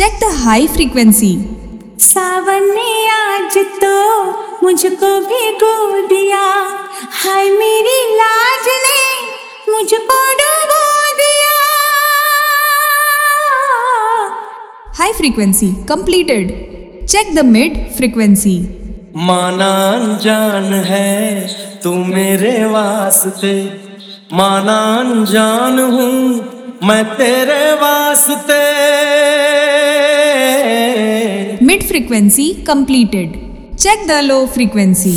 Check the high frequency. सावन ने आज तो मुझको भिगो दिया, हाय मेरी लाज ने मुझको डुबो दिया। High frequency completed. Check the mid frequency. माना अनजान है तू मेरे वास्ते, माना अनजान हूँ मैं तेरे वास्ते। Mid frequency completed. Check the low frequency.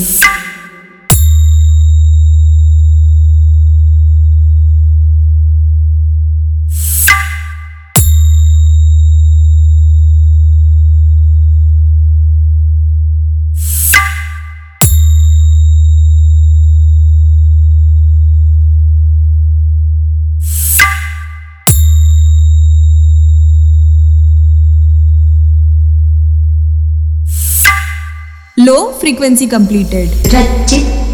Low frequency completed. रचित